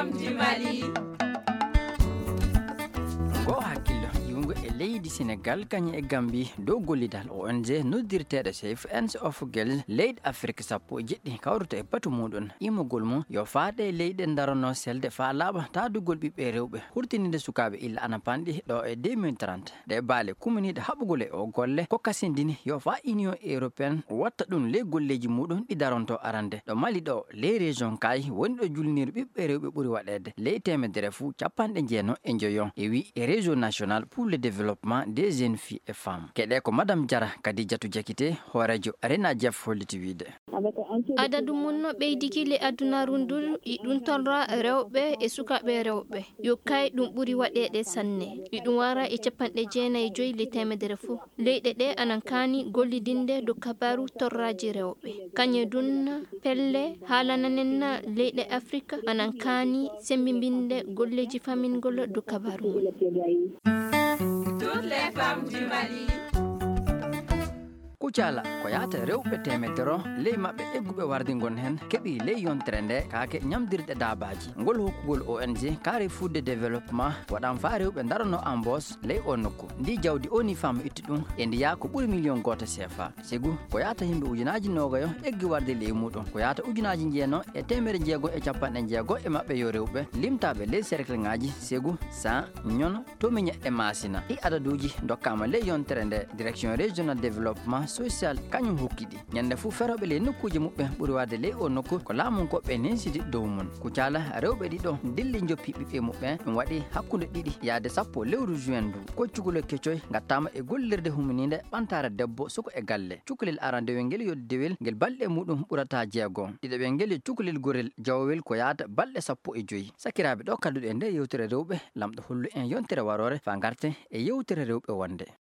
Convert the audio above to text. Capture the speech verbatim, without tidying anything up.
femmes du Mali. Go hakkillo yungo e leydi Sénégal kany e Gambie dow gollidal O N G noddirteɗo Safe Hands of Girls leydi Afrique sappo e jeɗɗi kawruta e batu muɗum imogol mum yo faade e leyɗe darono selde fa laaɓa taadugol ɓiɓɓe rewɓe hurtininde sukaɓe illa ana panɗi ɗo e deux mille trente de baale kumaniɗe haɓugol e o golle ko kasindini yo fa Union Européenne watta ɗum ley golleji muɗum ɗi daronto arande ɗo Mali ɗo ley région kay woni ɗo julnir ɓiɓɓe rewɓe ɓuuri waɗede ley temedere fuu capanɗe jeeno e joyon e wi e réseau national pour le développement des jeunes filles et femmes keɗe ko madame Diara Kadijatou Diakité horejo Rena Jeff holliti wiide adadu mum no ɓeydiki le adunaru ndu iɗum torra rewɓe e sukaɓe rewɓe yo kay ɗum ɓuuri waɗede sanne iɗum wara e capanɗe jeenayi e joyi le temedere fuu leyɗe ɗe anan kani gollidinde do kabaru torraji rewɓe kañe dunna pelle haalananenna leyɗe Afrique anan kani sembibinde golleji famingol do kabaru Toutes les femmes du Mali. kucala ko yaata rewɓe temedero ley maɓɓe egguɓe wardi gon hen keeɓi ley yontere nde kaake ñamdirɗe daabaji ngol hokkugol O N G Carré Food de développement waɗan fa rewɓe darano embauche ley o nokku ndi jawdi oni fama itti ɗum e ndiya ko ɓuuri million goto C F A sigu ko yaata yimɓe ujunaji nogayo eggi warde ley muɗum ko yaata ujunaji jeeno e temere jeego e capanɗe jeego e maɓɓe yo rewɓe limtaɓe ley cercle ngaji sigu cent ñono tomiña e masina i adaduji dokkama ley yontere nde direction régional développement social kañum hokkiɗi ñande fuu feroɓe ley nokkuji muɓɓe ɓuuri wadde ley o nokku ko laamu koɓɓe nensidi dow mum kucala rewɓe ɗiɗo dilli joppi ɓiɓɓe muɓɓe ɗum waɗi hakkude ɗiɗi yaade sappo lewru juin ndu ko cukalel keccoy gattama e gollirde huminide ɓantare debbo suko e galle cukalel arandewel ngel yoddi dewel ngel balɗe muɗum ɓurata jeegom ɗiɗaɓe ngel cukalel gorel jawowel ko yaata balɗe sappo e joyyi sakiraɓe ɗo kadduɗe nde yewtere rewɓe lamɗo hollu en yontere warore fa garte e yewtere rewɓe wonde